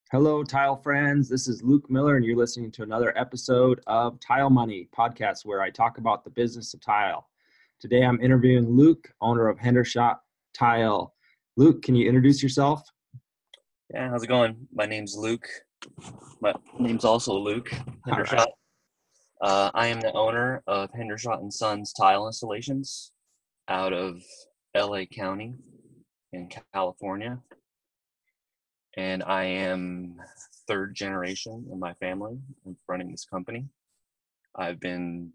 Hello, tile friends. This is Luke Miller, and you're listening to another episode of Tile Money podcast, where I talk about the business of tile. Today, I'm interviewing Luke, owner of Hendershot Tile. Luke, can you introduce yourself? Yeah, how's it going? My name's Luke. My name's also Luke All right. Hendershot. I am the owner of Hendershot and Sons Tile Installations out of LA County in California. And I am third generation in my family of running this company. I've been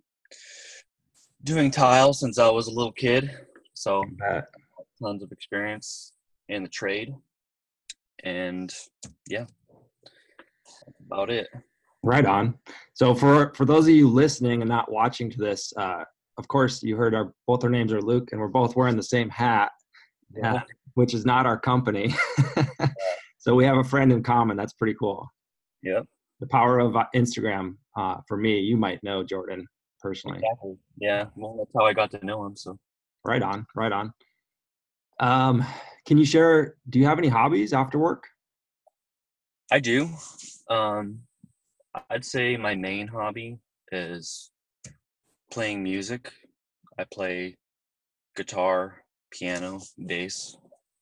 doing tile since I was a little kid, so tons of experience in the trade. And yeah, that's about it. Right on. So for those of you listening and not watching to this, of course, you heard both our names are Luke, and we're both wearing the same hat, Yeah. which is not our company. So we have a friend in common. That's pretty cool. Yep. The power of Instagram. For me, you might know Jordan personally. Exactly. Yeah. Well, that's how I got to know him. So. Right on. Right on. Can you share? Do you have any hobbies after work? I do. Um, I'd say my main hobby is playing music. I play guitar, piano, bass.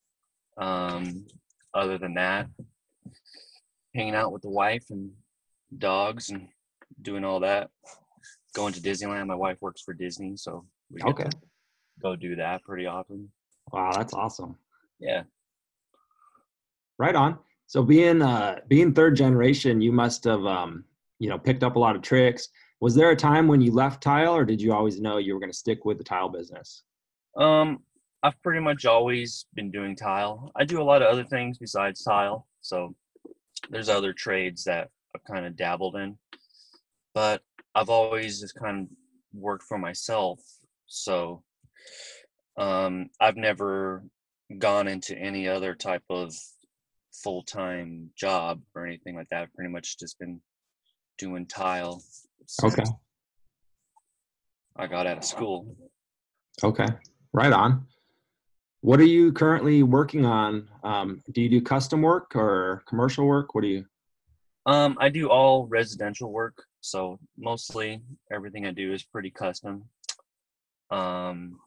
Um, Other than that, hanging out with the wife and dogs and doing all that. Going to Disneyland. My wife works for Disney, so we get Okay. to go do that pretty often. Wow, that's awesome. Yeah. Right on. So being third generation, you must have picked up a lot of tricks. Was there a time when you left tile, or did you always know you were going to stick with the tile business? Um, I've pretty much always been doing tile. I do a lot of other things besides tile, so there's other trades that I've kind of dabbled in, but I've always just kind of worked for myself. So I've never gone into any other type of full-time job or anything like that. I've pretty much just been doing tile Okay. since I got out of school. Okay. Right on. What are you currently working on? Do you do custom work or commercial work? What do you? I do all residential work, so mostly everything I do is pretty custom. Um,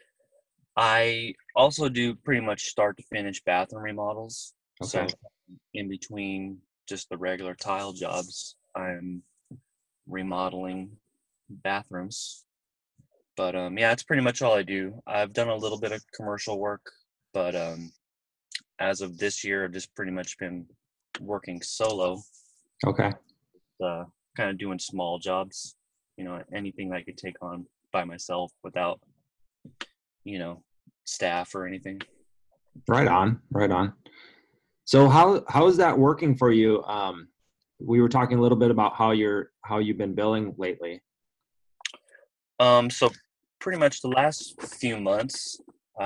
I also do pretty much start to finish bathroom remodels. Okay. So in between just the regular tile jobs, I'm remodeling bathrooms. But yeah, that's pretty much all I do. I've done a little bit of commercial work, but as of this year, I've just pretty much been working solo, Okay. kind of doing small jobs, anything I could take on by myself without, you know, staff or anything. Right on. Right on. So how is that working for you? We were talking a little bit about how you've been billing lately. So pretty much the last few months,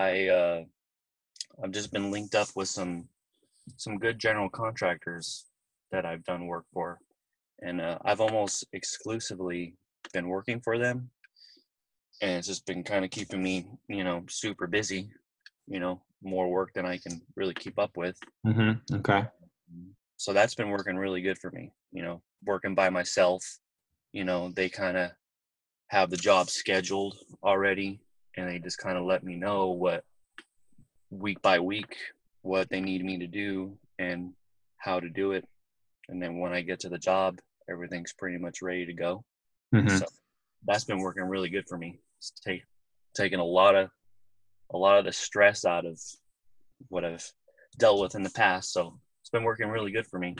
I've just been linked up with some good general contractors that I've done work for, and I've almost exclusively been working for them, and it's just been kind of keeping me, super busy, more work than I can really keep up with. Mm-hmm. Okay. So that's been working really good for me, working by myself. They kind of have the job scheduled already, and they just kind of let me know what week by week what they need me to do and how to do it. And then when I get to the job, everything's pretty much ready to go. Mm-hmm. So that's been working really good for me. It's taking a lot of the stress out of what I've dealt with in the past. So it's been working really good for me.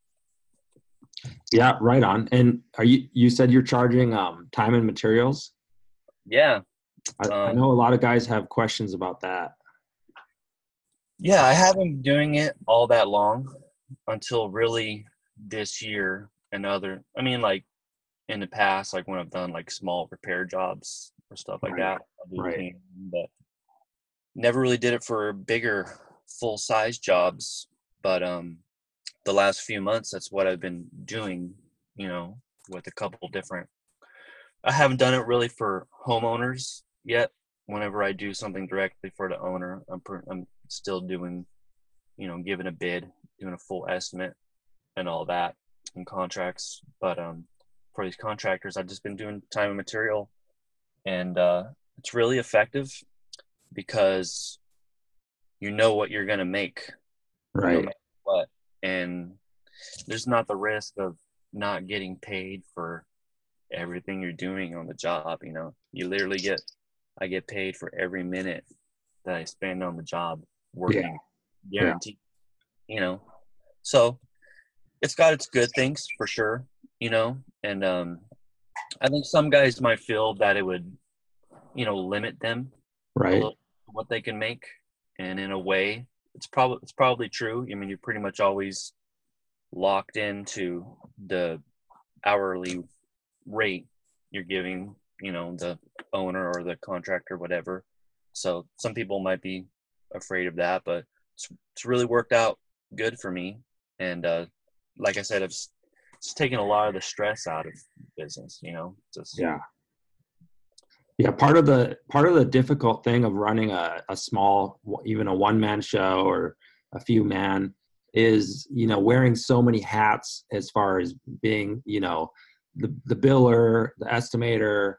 Yeah, right on. And you said you're charging time and materials? Yeah. I know a lot of guys have questions about that. Yeah, I haven't been doing it all that long until really this year like in the past, like when I've done like small repair jobs or stuff like that, I'll do Right. cleaning, but never really did it for bigger full size jobs. But the last few months, that's what I've been doing, with a couple different. I haven't done it really for homeowners yet. Whenever I do something directly for the owner, I'm still doing, giving a bid, doing a full estimate. and all that and contracts. But for these contractors, I've just been doing time and material, and it's really effective because you know what you're going to make no Right. matter what. And there's not the risk of not getting paid for everything you're doing on the job. You literally I get paid for every minute that I spend on the job Yeah. working, Yeah. guaranteed, so it's got its good things for sure, and I think some guys might feel that it would, limit them a Right. little what they can make. And in a way, it's probably true. I mean, you're pretty much always locked into the hourly rate you're giving, the owner or the contractor, whatever. So some people might be afraid of that, but it's really worked out good for me. And like I said, it's taken a lot of the stress out of business, just Yeah. Yeah, part of the difficult thing of running a small, even a one-man show or a few man is, wearing so many hats as far as being, the biller, the estimator,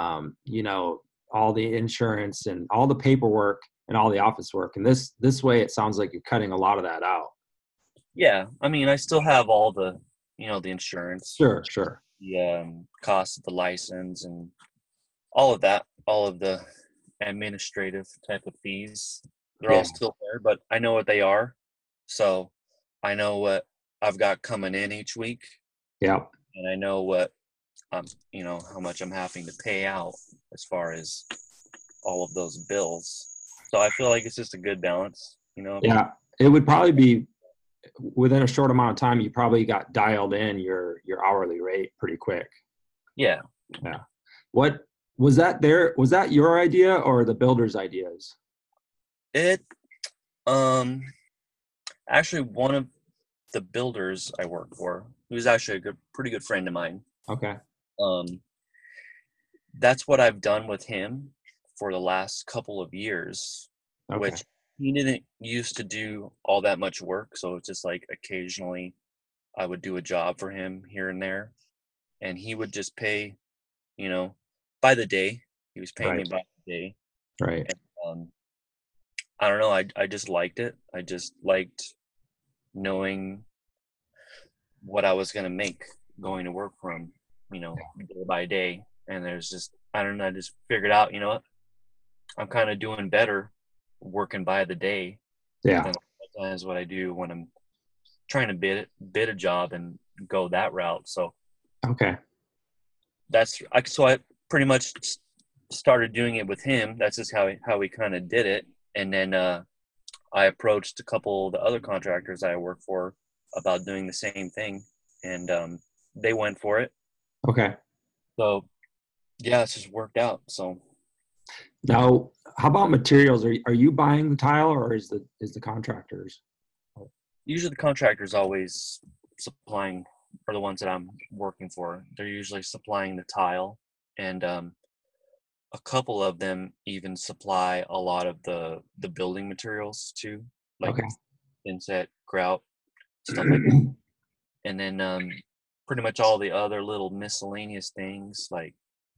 all the insurance and all the paperwork and all the office work. And this way, it sounds like you're cutting a lot of that out. yeah. I mean, I still have all the, the insurance, Sure, sure. the cost of the license, and all of that, all of the administrative type of fees. They're Yeah, all still there, but I know what they are. So I know what I've got coming in each week, yeah, and I know what how much I'm having to pay out as far as all of those bills. So I feel like it's just a good balance, yeah. It would probably be within a short amount of time. You probably got dialed in your hourly rate pretty quick. Yeah. Yeah. What was that there? Was that your idea or the builder's ideas? It um actually one of the builders I work for, who's actually pretty good friend of mine. Okay. Um that's what I've done with him for the last couple of years, Okay. which he didn't used to do all that much work. So it's just like occasionally I would do a job for him here and there, and he would just pay, you know, by the day. He was paying me Right. by the day. Right. And, I don't know. I just liked it. I just liked knowing what I was going to make going to work from, day by day. And there's just, I don't know, I just figured out, what, I'm kind of doing better working by the day Yeah. than sometimes what I do when I'm trying to bid a job and go that route. So Okay. so I pretty much started doing it with him. That's just how we kind of did it. And then I approached a couple of the other contractors I work for about doing the same thing, and they went for it. Okay. So yeah, it's just worked out. So Now, how about materials? Are you buying the tile or is the contractors? usually the contractors always supplying, or the ones that I'm working for, they're usually supplying the tile, and a couple of them even supply a lot of the building materials too, like Okay. inset, grout, stuff like that. And then pretty much all the other little miscellaneous things like,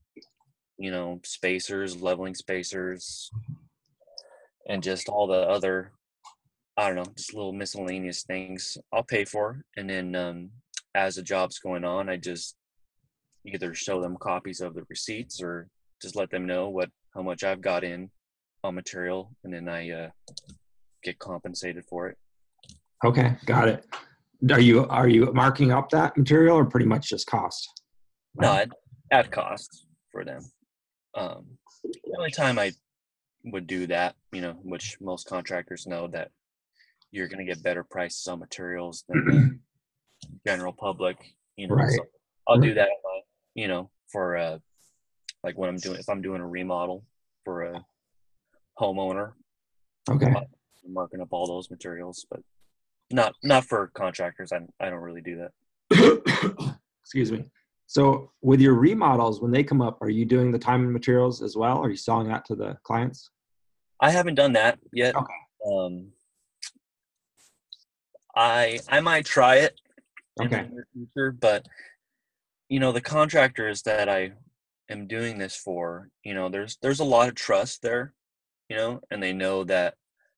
spacers, leveling spacers, and just all the other, I don't know, just little miscellaneous things I'll pay for. And then as the job's going on, I just either show them copies of the receipts or just let them know how much I've got in on material, and then I get compensated for it. Okay. Got it. Are you marking up that material or pretty much just cost? No, at cost for them. The only time I would do that, which most contractors know that you're going to get better prices on materials than the general public, Right. so I'll do that, for like when if I'm doing a remodel for a homeowner, Okay. I'm marking up all those materials, but not for contractors. I don't really do that. Excuse me. So with your remodels, when they come up, are you doing the time and materials as well? Are you selling that to the clients? I haven't done that yet. Okay. I might try it. in the Okay. near future. But the contractors that I am doing this for, there's a lot of trust there, and they know that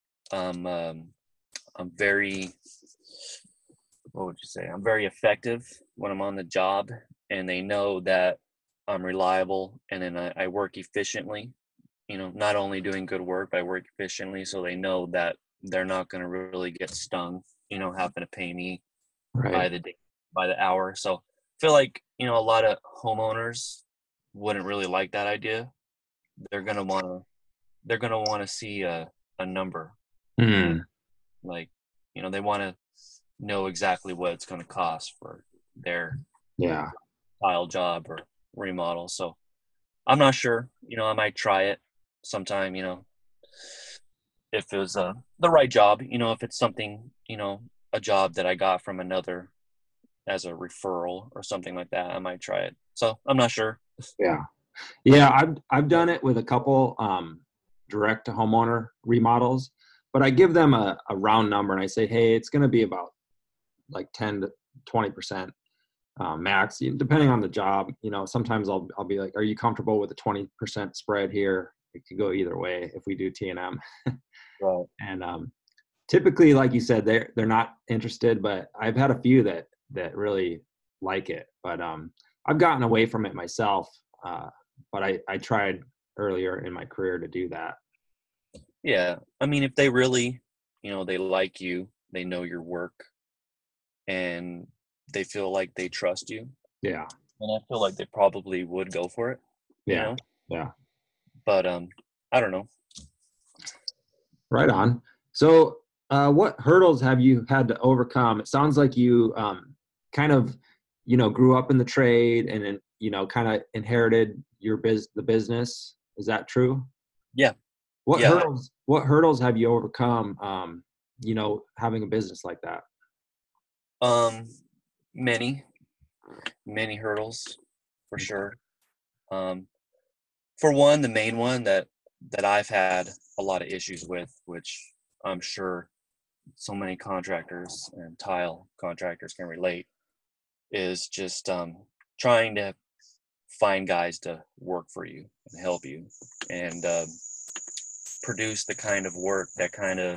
I'm very, what would you say? I'm very effective when I'm on the job, and they know that I'm reliable, and then I work efficiently. Not only doing good work, but I work efficiently, so they know that they're not going to really get stung, having to pay me by Right. the day, by the hour. So I feel like, a lot of homeowners wouldn't really like that idea. They're going to want to, they're going to want to see a number, and Mm. like, they want to know exactly what it's going to cost for their Yeah. tile job or remodel. So I'm not sure, I might try it sometime, if it was the right job, if it's something, a job that I got from another as a referral or something like that, I might try it. So I'm not sure. Yeah. Yeah. I've done it with a couple direct to homeowner remodels, but I give them a round number and I say, hey, it's going to be about like 10 to 20% max, depending on the job. Sometimes I'll be like, are you comfortable with a 20% spread here? It could go either way if we do T&M. Right. And typically, like you said, they're not interested, but I've had a few that really like it. But I've gotten away from it myself. But I tried earlier in my career to do that. Yeah. I mean, if they really, they like you, they know your work, and they feel like they trust you, Yeah. and I feel like they probably would go for it, you Yeah. know. Yeah. But I don't know. Right on. So, what hurdles have you had to overcome? It sounds like you kind of, grew up in the trade and then, kind of inherited the business. Is that true? Yeah. What Yeah. hurdles have you overcome? Having a business like that. Um, many, many hurdles for sure. Um, for one, the main one that I've had a lot of issues with, which I'm sure so many contractors and tile contractors can relate, is just trying to find guys to work for you and help you, and produce the kind of work that kind of,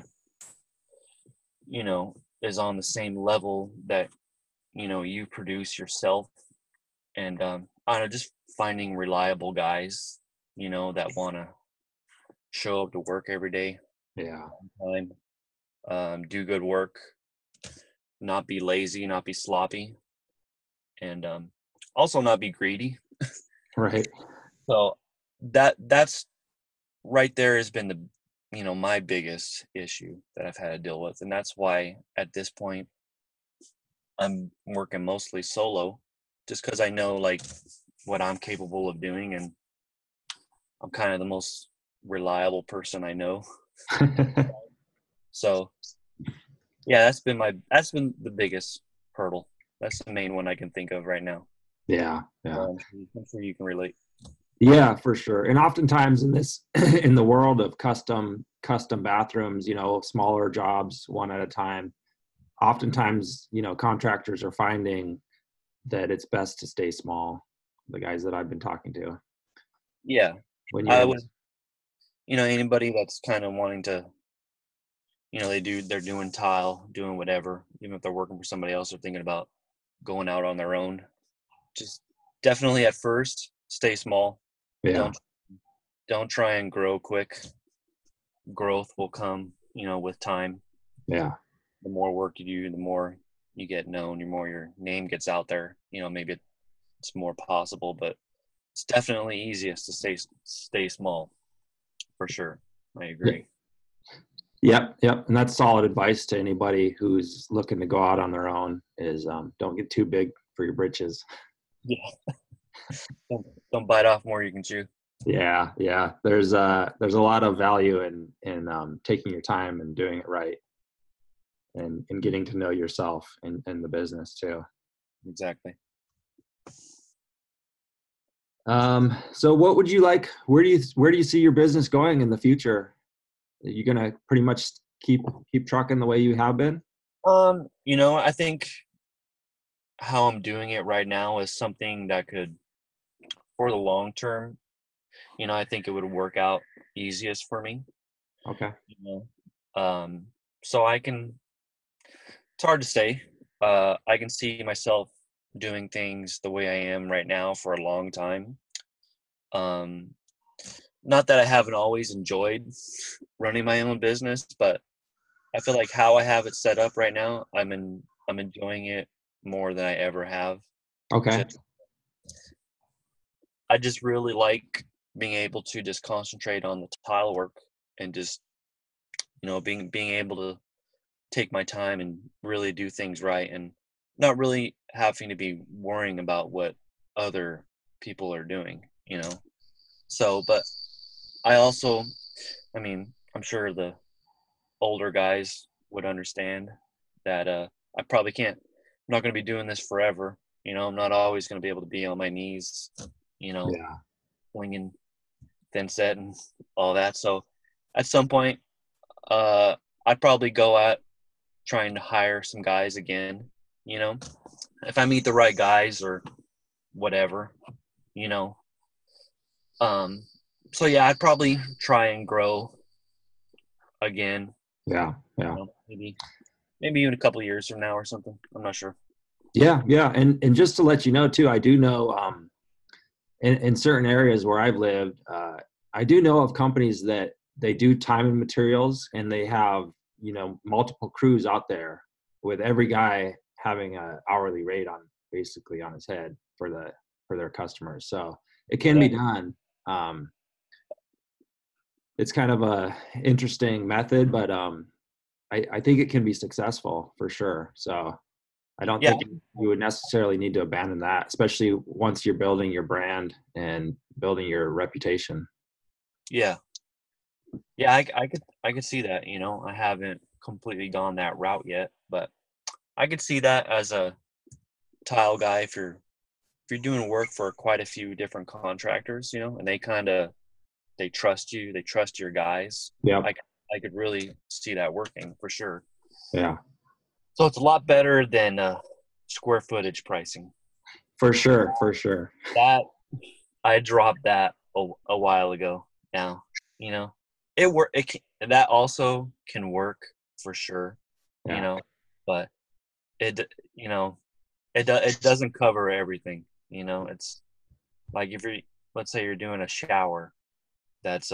is on the same level that, you produce yourself. And I don't know, just finding reliable guys, that want to show up to work every day, Yeah. time, do good work, not be lazy, not be sloppy, and also not be greedy. Right. So that's right there has been the, my biggest issue that I've had to deal with, and that's why at this point I'm working mostly solo, just because I know like what I'm capable of doing, and I'm kind of the most reliable person I know. So yeah, that's been the biggest hurdle. That's the main one I can think of right now. Yeah. Yeah. I'm sure you can relate. Yeah, for sure. And oftentimes in this in the world of custom bathrooms, smaller jobs one at a time, oftentimes, contractors are finding that it's best to stay small. The guys that I've been talking to, Yeah, when you're I in would. this, Anybody that's kind of wanting to, they're doing tile, doing whatever, even if they're working for somebody else, they're thinking about going out on their own. Just definitely at first, stay small. yeah, Don't try and grow quick. Growth will come, with time. yeah, The more work you do, the more you get known, the more your name gets out there. Maybe it's more possible, but it's definitely easiest to stay small, for sure. I yeah, agree. yep, yep. And that's solid advice to anybody who's looking to go out on their own is don't get too big for your britches. Yeah. Don't bite off more you can chew. Yeah, yeah. There's a lot of value in taking your time and doing it right and getting to know yourself and the business too. Exactly. So what would you like? Where do you see your business going in the future? Are you gonna pretty much keep trucking the way you have been? I think how I'm doing it right now is something that could, for the long term, I think it would work out easiest for me. Okay. You so I can. It's hard to say. I can see myself doing things the way I am right now for a long time. Um, Not that I haven't always enjoyed running my own business, but I feel like how I have it set up right now, I'm enjoying it more than I ever have. Okay. Just I just really like being able to just concentrate on the tile work and just being able to take my time and really do things right and not really having to be worrying about what other people are doing. So, but I also, I mean, I'm sure the older guys would understand that I probably can't. I'm not going to be doing this forever. I'm not always going to be able to be on my knees, you know, Yeah. flinging thin set and all that. So, at some point, I'd probably go at trying to hire some guys again. You know, if I meet the right guys or whatever, you know. Um, so yeah, I'd probably try and grow again. Yeah. Yeah. Maybe even a couple of years from now or something. I'm not sure. Yeah. Yeah. And just to let you know too, I do know in certain areas where I've lived, I do know of companies that they do time and materials, and they have multiple crews out there with every guy having a hourly rate on basically on his head for their customers. So it can Yeah, be done. Um, it's kind of a interesting method, but I think it can be successful for sure. So I don't yeah, think you would necessarily need to abandon that, especially once you're building your brand and building your reputation. yeah, yeah. I could see that. I haven't completely gone that route yet, but I could see that as a tile guy if you're doing work for quite a few different contractors, and they trust you, they trust your guys. Yep. I could really see that working for sure. Yeah. So it's a lot better than square footage pricing. For sure. For sure. That I dropped that a while ago. Now, you know, that also can work for sure. You Yeah. know, but it you know it doesn't cover everything. It's like if you're let's say you're doing a shower that's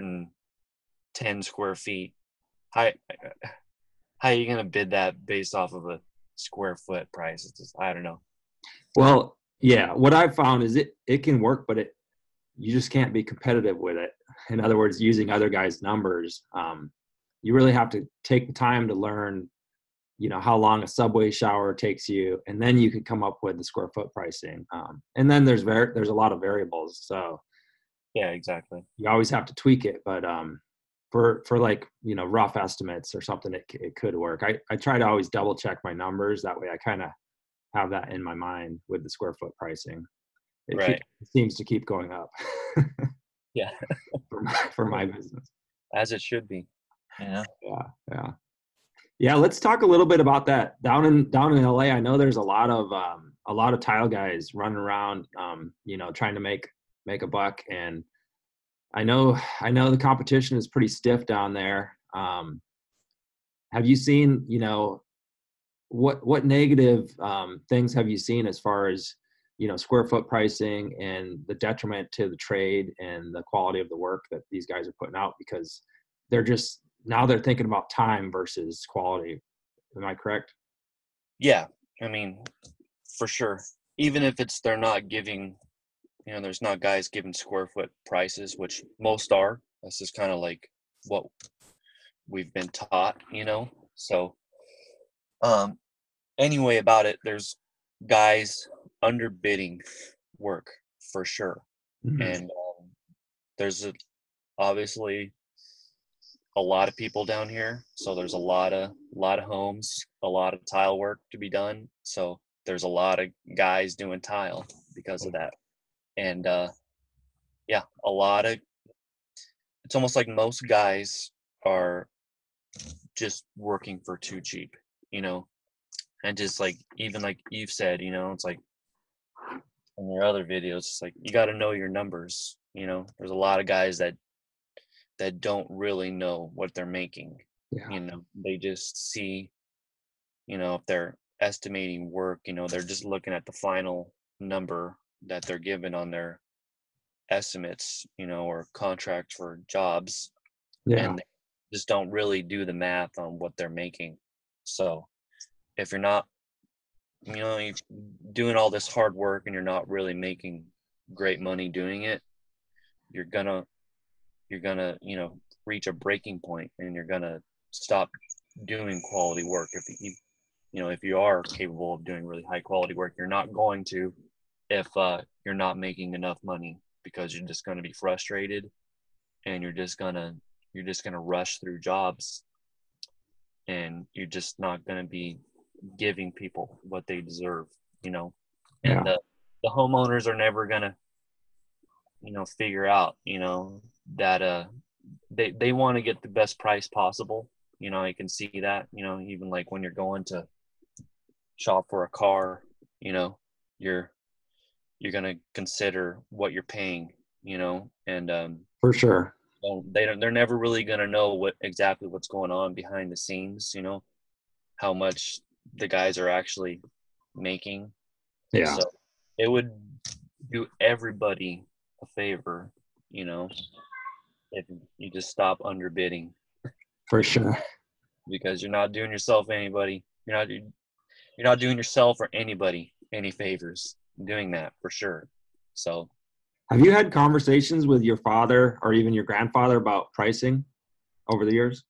110 square feet. How how are you gonna bid that based off of a square foot price? It's just I don't know. Well, yeah. What I've found is it can work, but you just can't be competitive with it. In other words, using other guys' numbers, you really have to take the time to learn, how long a subway shower takes you, and then you can come up with the square foot pricing. And then there's a lot of variables, so Yeah, exactly. you always have to tweak it. But for like rough estimates or something, it could work. I try to always double check my numbers. That way, I kind of have that in my mind with the square foot pricing. Right. It seems to keep going up Yeah. for my business. As it should be. Yeah. Yeah, yeah, yeah. Let's talk a little bit about that down in LA. I know there's a lot of tile guys running around, trying to make a buck, and I know the competition is pretty stiff down there. Have you seen, what negative things have you seen as far as square foot pricing and the detriment to the trade and the quality of the work that these guys are putting out, because they're thinking about time versus quality. Am I correct? Yeah. I mean, for sure. Even if they're not giving, there's not guys giving square foot prices, which most are. This is kind of like what we've been taught. So, um, anyway, about it, there's guys underbidding work for sure. Mm-hmm. And there's obviously a lot of people down here, so there's a lot of homes, a lot of tile work to be done. So there's a lot of guys doing tile because of that. And yeah, it's almost like most guys are just working for too cheap, you know. And just like, even like you've said, it's like in your other videos, it's like you got to know your numbers. There's a lot of guys that don't really know what they're making. Yeah. They just see, if they're estimating work, they're just looking at the final number that they're given on their estimates, or contracts for jobs, Yeah. and they just don't really do the math on what they're making. So if you're not, you're doing all this hard work and you're not really making great money doing it, you're gonna, reach a breaking point, and you're gonna stop doing quality work. If you are capable of doing really high quality work, you're not going to, if you're not making enough money, because you're just going to be frustrated, and you're just going to rush through jobs, and you're just not going to be giving people what they deserve. And Yeah. the homeowners are never going to figure out that they want to get the best price possible. I can see that, even like when you're going to shop for a car, you're going to consider what you're paying, and For sure. they're never really going to know exactly what's going on behind the scenes, how much the guys are actually making. Yeah. So it would do everybody a favor, if you just stop underbidding, For sure. because you're not doing yourself anybody. You're not doing yourself or anybody any favors doing that, for sure. So Have you had conversations with your father or even your grandfather about pricing over the years?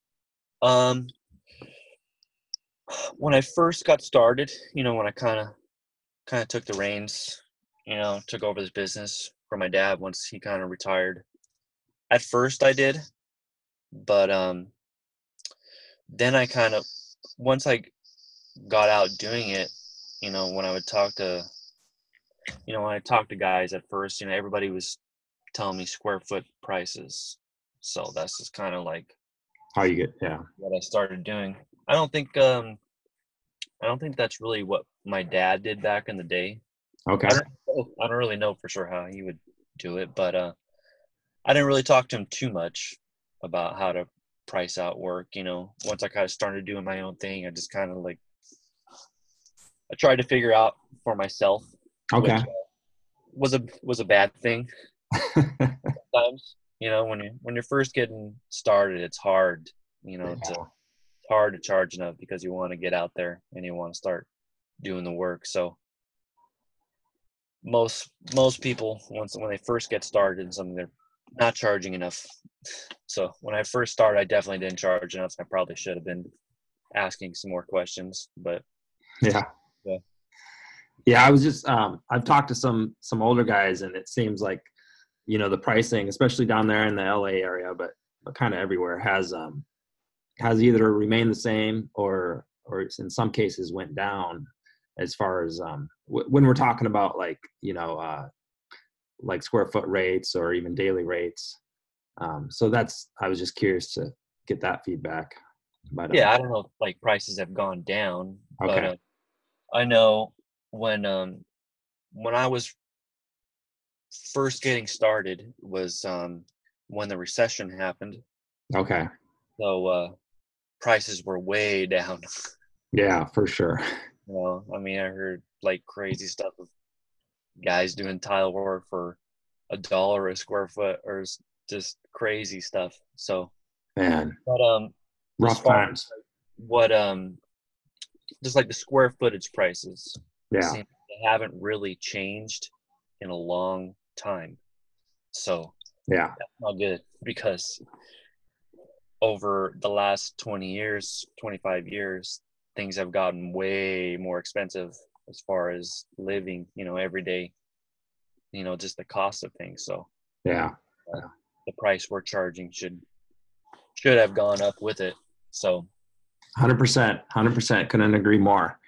When I first got started, when I kind of took the reins, took over this business from my dad once he kind of retired. At first I did, but then I kind of, once I got out doing it, when I would talk to, when I talked to guys at first, everybody was telling me square foot prices. So that's just kind of like How you get, yeah. what I started doing. I don't think that's really what my dad did back in the day. Okay. I don't really know for sure how he would do it, but I didn't really talk to him too much about how to price out work. Once I kind of started doing my own thing, I just kind of like, I tried to figure out for myself, Okay. which was a bad thing sometimes. When you're first getting started, it's hard, it's hard to charge enough, because you want to get out there and you want to start doing the work. So most people, when they first get started in something, they're not charging enough. So when I first started, I definitely didn't charge enough. I probably should have been asking some more questions, but Yeah. I was just I've talked to some older guys, and it seems like the pricing, especially down there in the LA area, but kind of everywhere, has either remained the same or in some cases went down, as far as when we're talking about like like square foot rates or even daily rates. So I was just curious to get that feedback. But yeah, I don't know if like prices have gone down, okay. but I know when I was first getting started was when the recession happened. Okay. So prices were way down. Yeah, for sure. I mean, I heard like crazy stuff of guys doing tile work for $1 a square foot, or just crazy stuff. So, Man, but rough times. What just like the square footage prices, Yeah. seem they haven't really changed in a long time. So Yeah. that's not good, because over the last 20 years, 25 years, things have gotten way more expensive as far as living, every day, just the cost of things. So Yeah. the price we're charging should have gone up with it. So 100%. Couldn't agree more.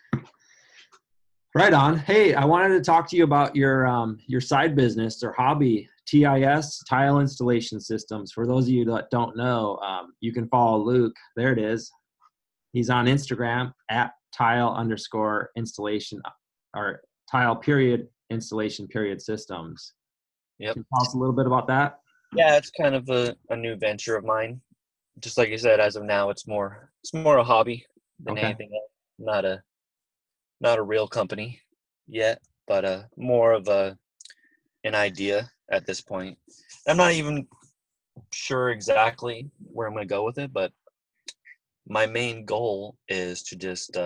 Right on. Hey, I wanted to talk to you about your side business or hobby, TIS, Tile Installation Systems. For those of you that don't know, you can follow Luke. There it is. He's on Instagram at tile underscore installation or tile period installation period systems. Yep. Can you tell us a little bit about that? Yeah, it's kind of a new venture of mine. Just like you said, as of now, it's more a hobby than Okay. anything else. Not a real company yet, but more of an idea at this point. I'm not even sure exactly where I'm going to go with it, but my main goal is to just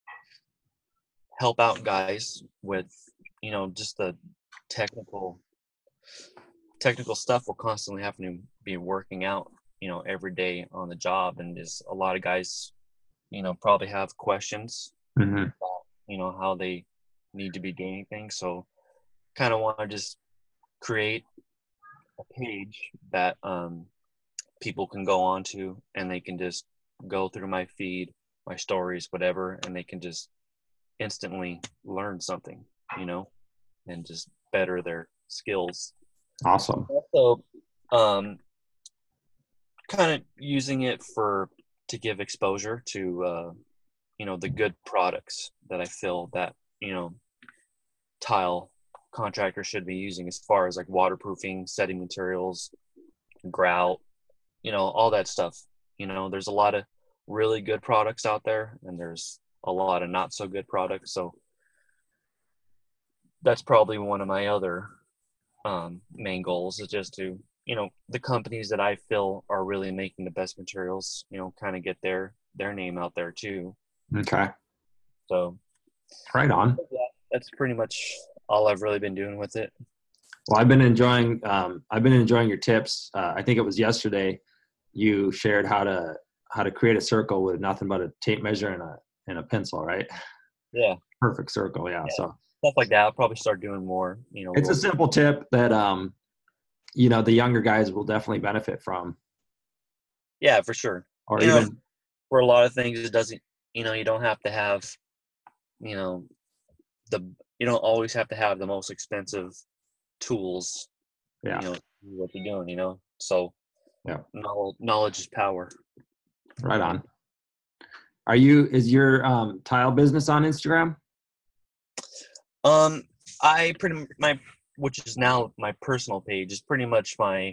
help out guys with, just the technical stuff we're constantly having to be working out, every day on the job. And just a lot of guys, probably have questions Mm-hmm. about, how they need to be doing things. So kind of want to just create a page that people can go on to, and they can just go through my feed, my stories, whatever, and they can just instantly learn something, and just better their skills. Awesome. Also, kind of using it to give exposure to, the good products that I feel that, tile contractors should be using, as far as like waterproofing, setting materials, grout, all that stuff. There's a lot of really good products out there, and there's a lot of not so good products. So that's probably one of my other main goals, is just to, the companies that I feel are really making the best materials, kind of get their name out there too. Okay. So right on. That's pretty much all I've really been doing with it. Well, I've been enjoying your tips. I think it was yesterday you shared how to create a circle with nothing but a tape measure and a pencil, right? Yeah. Perfect circle. Yeah. So stuff like that. I'll probably start doing more, it's a simple tip that, the younger guys will definitely benefit from. Yeah, for sure. Or even for a lot of things, it doesn't, you don't have to have, you don't always have to have the most expensive tools, yeah. What you're doing, so yeah, knowledge is power. Right on. Is your tile business on Instagram? Which is now my personal page, is pretty much my,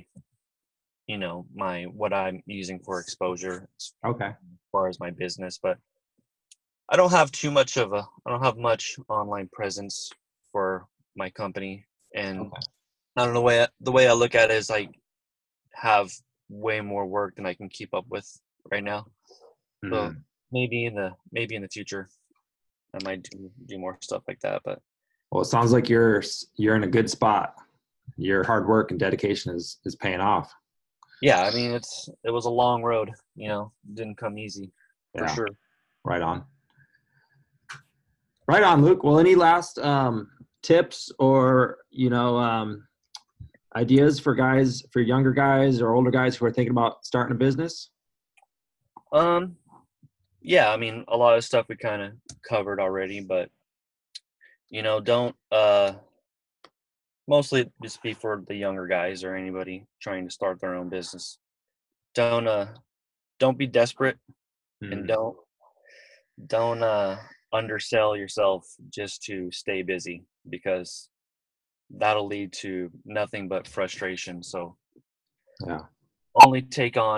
what I'm using for exposure. Okay. As far as my business, but I don't have much online presence for my company. And Okay. I don't know, the way I look at it is I have way more work than I can keep up with right now. Mm-hmm. So maybe in the future I might do more stuff like that. But well, it sounds like you're in a good spot. Your hard work and dedication is paying off. Yeah, I mean, it was a long road, it didn't come easy, for sure. Right on. Right on, Luke. Well, any last tips or, ideas for younger guys or older guys who are thinking about starting a business? Yeah, I mean, a lot of stuff we kind of covered already, but, don't, mostly just be for the younger guys or anybody trying to start their own business. Don't be desperate, and don't undersell yourself just to stay busy, because that'll lead to nothing but frustration. So only take on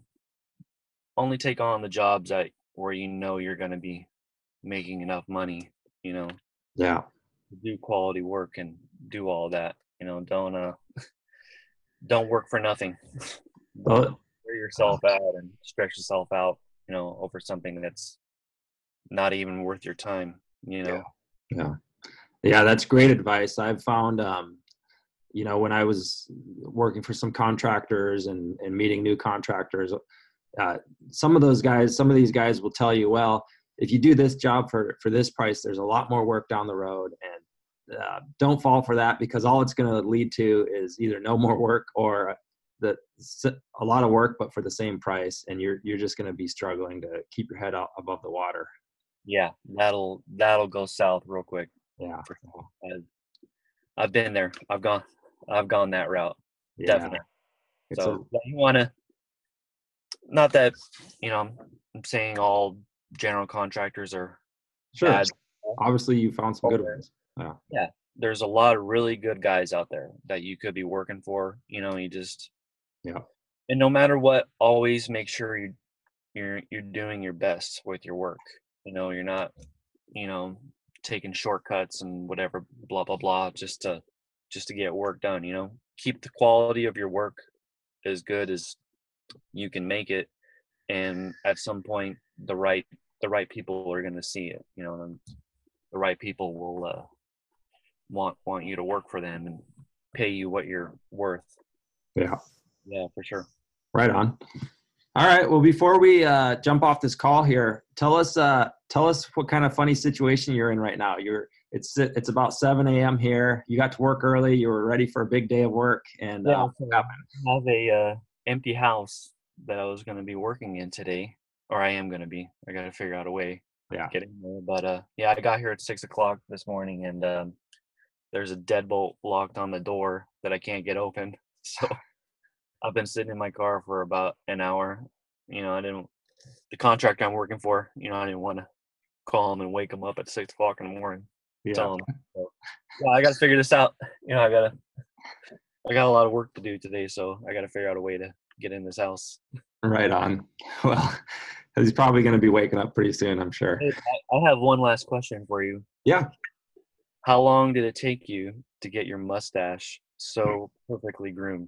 the jobs where you're going to be making enough money, do quality work and do all that. Don't work for nothing. Don't wear yourself out and stretch yourself out, over something that's not even worth your time, Yeah, that's great advice. I've found, when I was working for some contractors and meeting new contractors, some of these guys will tell you, well, if you do this job for this price, there's a lot more work down the road, and don't fall for that, because all it's going to lead to is either no more work or a lot of work, but for the same price. And you're just going to be struggling to keep your head up above the water. Yeah, that'll go south real quick. Yeah, for sure. I've been there. I've gone that route. Yeah. Definitely. So you want to, not that, I'm saying all general contractors are Sure. add. Obviously, you found some good ones. Yeah. Yeah, there's a lot of really good guys out there that you could be working for. Yeah. And no matter what, always make sure you're doing your best with your work. You're not, you know, taking shortcuts and whatever, blah blah blah, just to get work done. Keep the quality of your work as good as you can make it, and at some point, the right people are going to see it. And the right people will want you to work for them and pay you what you're worth. Yeah. Yeah, for sure. Right on. All right. Well, before we jump off this call here, tell us what kind of funny situation you're in right now. It's about 7 a.m. here. You got to work early. You were ready for a big day of work, and Yeah, what so happened? I have a empty house that I was going to be working in today, or I am going to be. I got to figure out a way Yeah. to get in there. But yeah, I got here at 6 o'clock this morning, and there's a deadbolt locked on the door that I can't get open. So I've been sitting in my car for about an hour. The contractor I'm working for, I didn't want to call him and wake him up at 6 o'clock in the morning, Yeah. tell him. So, yeah, I got to figure this out. I got a lot of work to do today, so I got to figure out a way to get in this house. Right on. Well, he's probably going to be waking up pretty soon, I'm sure. Hey, I have one last question for you. Yeah. How long did it take you to get your mustache so perfectly groomed?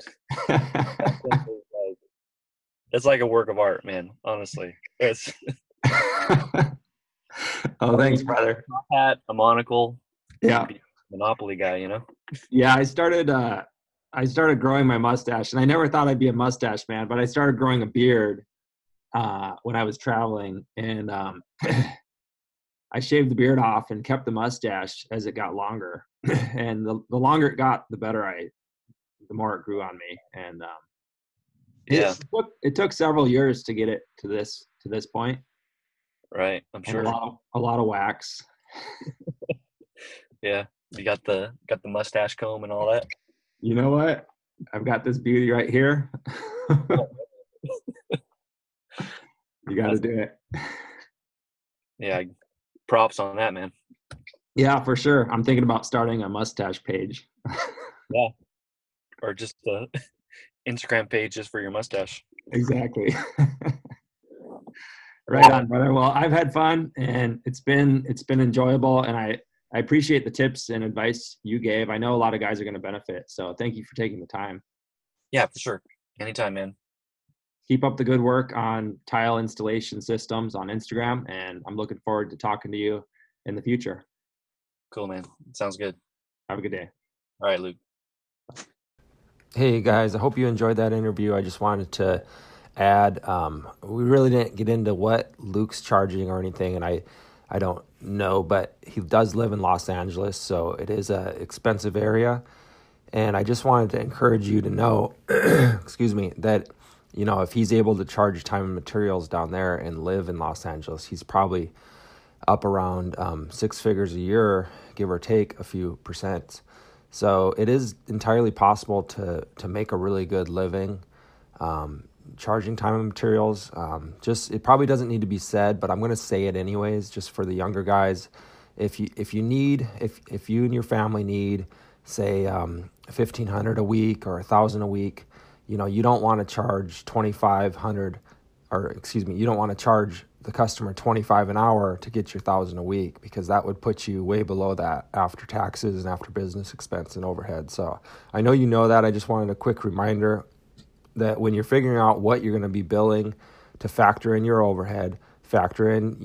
It's like a work of art, man. Honestly, it's Oh, thanks, brother. a hat, a monocle. Yeah. Monopoly guy, Yeah, I started growing my mustache, and I never thought I'd be a mustache man, but I started growing a beard when I was traveling, and I shaved the beard off and kept the mustache as it got longer. And the longer it got, the more it grew on me. And Yeah. it took several years to get it to this point. Right, I'm And sure. a lot of wax. Yeah, you got the mustache comb and all that. You know what? I've got this beauty right here. You got to do it. Yeah, props on that, man. Yeah, for sure. I'm thinking about starting a mustache page. Yeah, or just a Instagram page just for your mustache. Exactly. Right on, brother. Well, I've had fun, and it's been enjoyable, and I appreciate the tips and advice you gave. I know a lot of guys are going to benefit, so thank you for taking the time. Yeah, for sure. Anytime, man. Keep up the good work on tile installation systems on Instagram, and I'm looking forward to talking to you in the future. Cool, man. Sounds good. Have a good day. All right, Luke. Hey guys, I hope you enjoyed that interview. I just wanted to add, we really didn't get into what Luke's charging or anything, and I don't know, but he does live in Los Angeles, so it is a expensive area. And I just wanted to encourage you to know, excuse me, that, if he's able to charge time and materials down there and live in Los Angeles, he's probably up around 6 figures a year, give or take a few percent. So it is entirely possible to make a really good living charging time and materials. It probably doesn't need to be said, but I'm going to say it anyways, just for the younger guys. If you and your family need, say, $1,500 a week or $1,000 a week, you don't want to charge $2,500, you don't want to charge the customer $25 an hour to get your $1,000 a week, because that would put you way below that after taxes and after business expense and overhead. So I know you know that. I just wanted a quick reminder that when you're figuring out what you're going to be billing, to factor in your overhead, factor in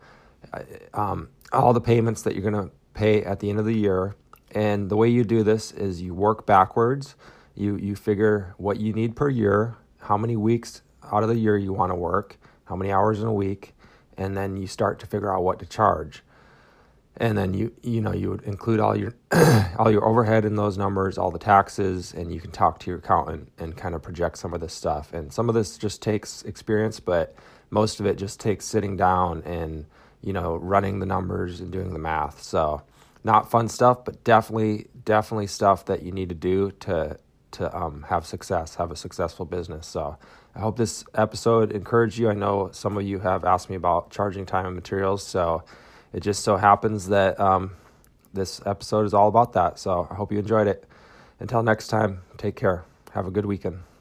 all the payments that you're going to pay at the end of the year. And the way you do this is you work backwards. You figure what you need per year, how many weeks out of the year you want to work, how many hours in a week, and then you start to figure out what to charge. And then you would include all your all your overhead in those numbers, all the taxes, and you can talk to your accountant and kind of project some of this stuff. And some of this just takes experience, but most of it just takes sitting down and running the numbers and doing the math. So not fun stuff, but definitely stuff that you need to do to have success, have a successful business. So I hope this episode encouraged you. I know some of you have asked me about charging time and materials. So it just so happens that this episode is all about that. So I hope you enjoyed it. Until next time, take care. Have a good weekend.